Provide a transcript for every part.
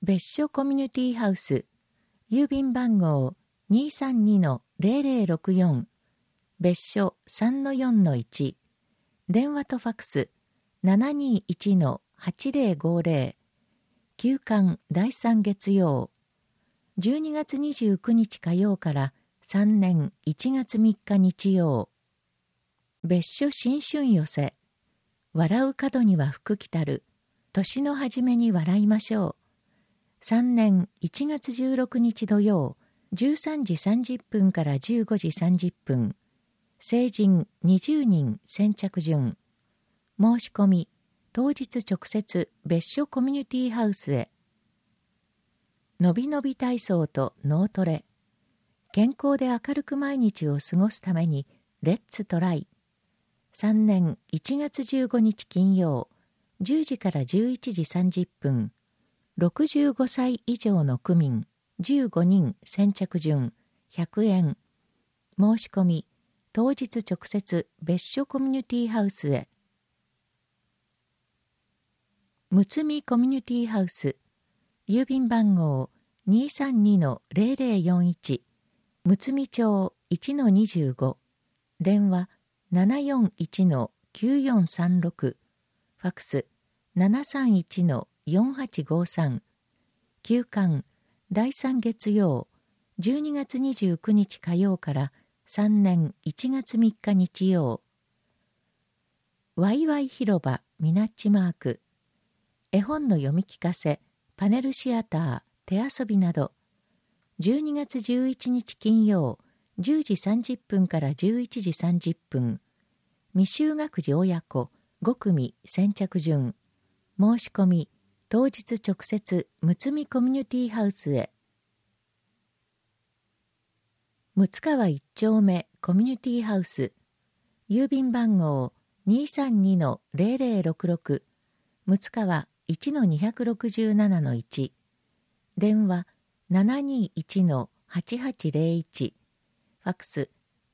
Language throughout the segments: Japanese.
別所コミュニティハウス、郵便番号 232-0064、別所 3-4-1、電話とファクス 721-8050、休館第3月曜、12月29日火曜から3年1月3日日曜。別所新春寄せ、笑う角には福来たる、年の初めに笑いましょう。3年1月16日土曜、13時30分から15時30分。成人20人先着順。申し込み、当日直接別所コミュニティハウスへ。のびのび体操と脳トレ。健康で明るく毎日を過ごすために、レッツトライ。3年1月15日金曜、10時から11時30分。65歳以上の区民15人先着順100円。申し込み、当日直接別所コミュニティハウスへ。むつみコミュニティハウス、郵便番号 232-0041、むつみ町 1-25、電話 741-9436、ファクス 731-4853、休館第3月曜、12月29日火曜から3年1月3日日曜。わいわい広場みなっちマーク、絵本の読み聞かせ、パネルシアター、手遊びなど、12月11日金曜、10時30分から11時30分、未就学児親子5組先着順。申し込み、当日直接むつみコミュニティハウスへ。むつ川1丁目コミュニティハウス、郵便番号 232-0066、むつ川 1-267-1、電話 721-8801、ファクス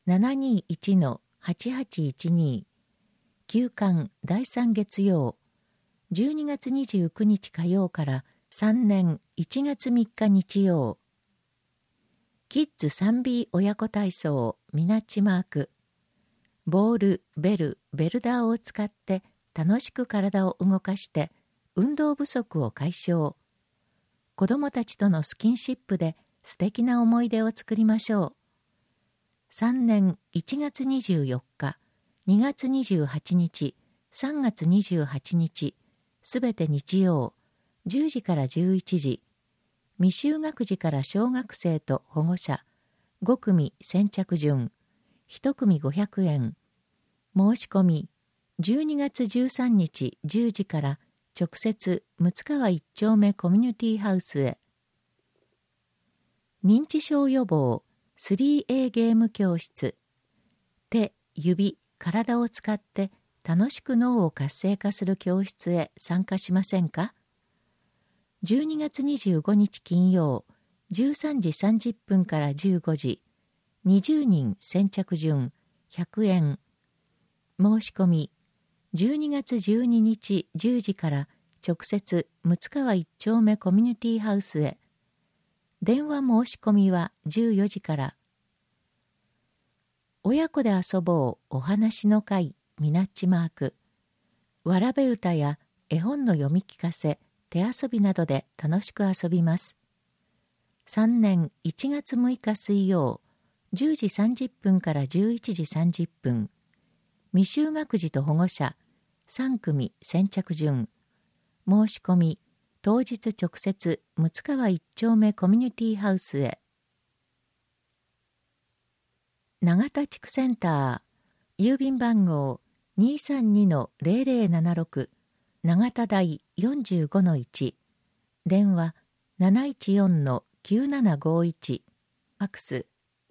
721-8812、休館第3月曜、12月29日火曜から3年1月3日日曜。キッズ 3B 親子体操みなっちマーク、ボール、ベル、ベルダーを使って楽しく体を動かして運動不足を解消。子どもたちとのスキンシップで素敵な思い出を作りましょう。3年1月24日、2月28日、3月28日、すべて日曜、10時から11時、未就学児から小学生と保護者、5組先着順、1組500円。申し込み、12月13日10時から直接むつ川1丁目コミュニティハウスへ。認知症予防 3A ゲーム教室。手、指、体を使って楽しく脳を活性化する教室へ参加しませんか？ 12 月25日金曜、13時30分から15時、20人先着順、100円。申し込み、12月12日10時から直接むつ川1丁目コミュニティハウスへ。電話申し込みは14時から。親子で遊ぼうお話の会みなっちマーク。わらべ歌や絵本の読み聞かせ、手遊びなどで楽しく遊びます。3年1月6日水曜、10時30分から11時30分。未就学児と保護者、3組先着順。申し込み、当日直接むつ川1丁目コミュニティハウスへ。永田地区センター、郵便番号 232-0076、永田台 45-1、電話 714-9751、ファクス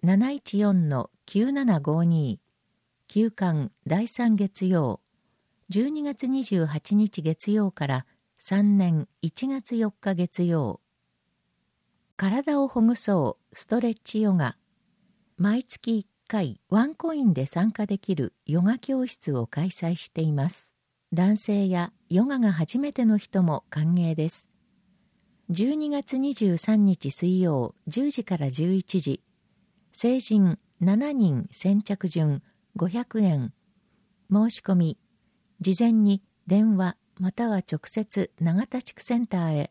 714-9752、休館第3月曜、12月28日月曜から3年1月4日月曜。体をほぐそうストレッチヨガ。毎月1回ワンコインで参加できるヨガ教室を開催しています。男性やヨガが初めての人も歓迎です。 12月23日水曜10時から11時、成人7人先着順500円。申し込み、事前に電話または直接永田地区センターへ。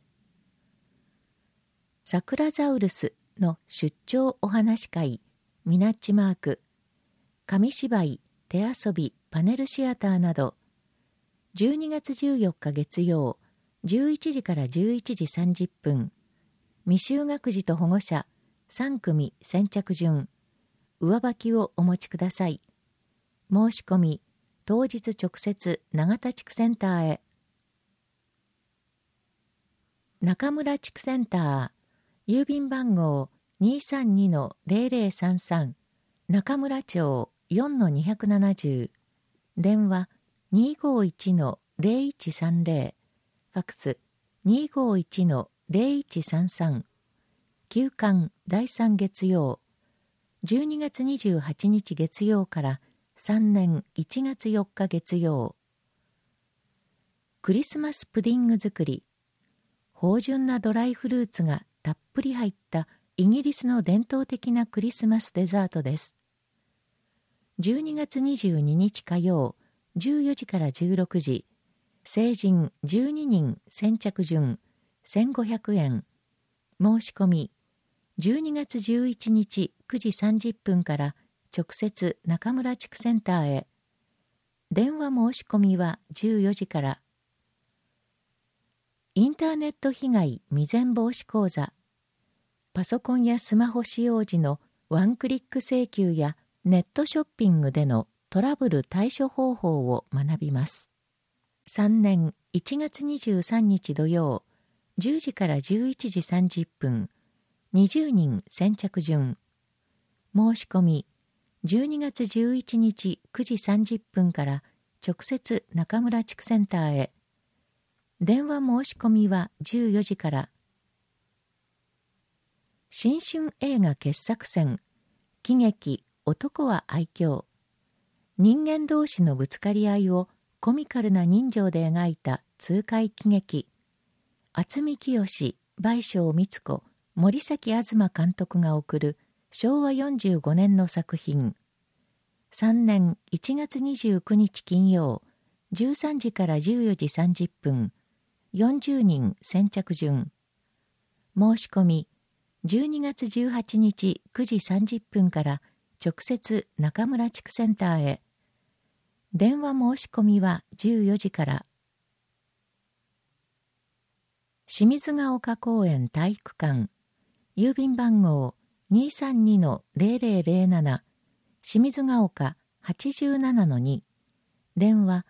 サクラザウルスの出張お話会、ミナッチマーク、紙芝居、手遊び、パネルシアターなど、12月14日月曜、11時から11時30分、未就学児と保護者、3組先着順、上履きをお持ちください。申し込み、当日直接永田地区センターへ。中村地区センター、郵便番号 232-0033、中村町 4-270、電話 251-0130、ファックス 251-0133、休館第3月曜、12月28日月曜から3年1月4日月曜。クリスマスプディング作り。芳醇なドライフルーツがたっぷり入ったイギリスの伝統的なクリスマスデザートです。12月22日火曜、14時から16時、成人12人先着順1500円。申し込み、12月11日9時30分から直接中村地区センターへ。電話申し込みは14時から。インターネット被害未然防止講座。パソコンやスマホ使用時のワンクリック請求やネットショッピングでのトラブル対処方法を学びます。3年1月23日土曜、10時から11時30分、20人先着順。申し込み、12月11日9時30分から直接中村地区センターへ。電話申し込みは14時から。新春映画傑作選、喜劇男は愛嬌。人間同士のぶつかり合いをコミカルな人情で描いた痛快喜劇。渥美清、倍賞美津子、森崎東監督が送る昭和45年の作品。3年1月29日金曜、13時から14時30分、40人先着順。申し込み、12月18日9時30分から直接中村地区センターへ。電話申し込みは14時から。清水ヶ丘公園体育館、郵便番号 232-0007、清水ヶ丘 87-2、電話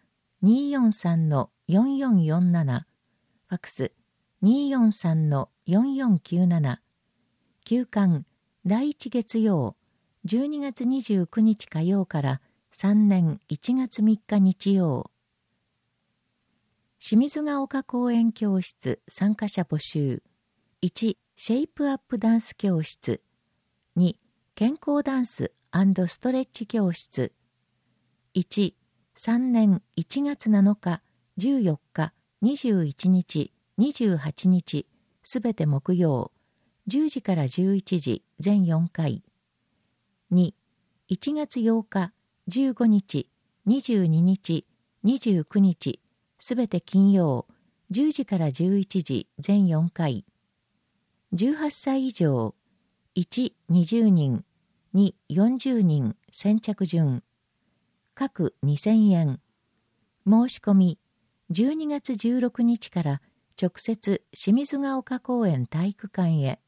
243-4447、ファックス 243-4497、休館第1月曜、12月29日火曜から3年1月3日日曜。清水ヶ丘公園教室参加者募集。1、シェイプアップダンス教室。2、健康ダンス&ストレッチ教室。1、3年1月7日、14日、21日、28日、すべて木曜、10時から11時、全4回。2、1月8日、15日、22日、29日、すべて金曜、10時から11時、全4回。18歳以上、1、20人、2、40人、先着順。各2000円。申し込み、12月16日から直接清水ヶ丘公園体育館へ。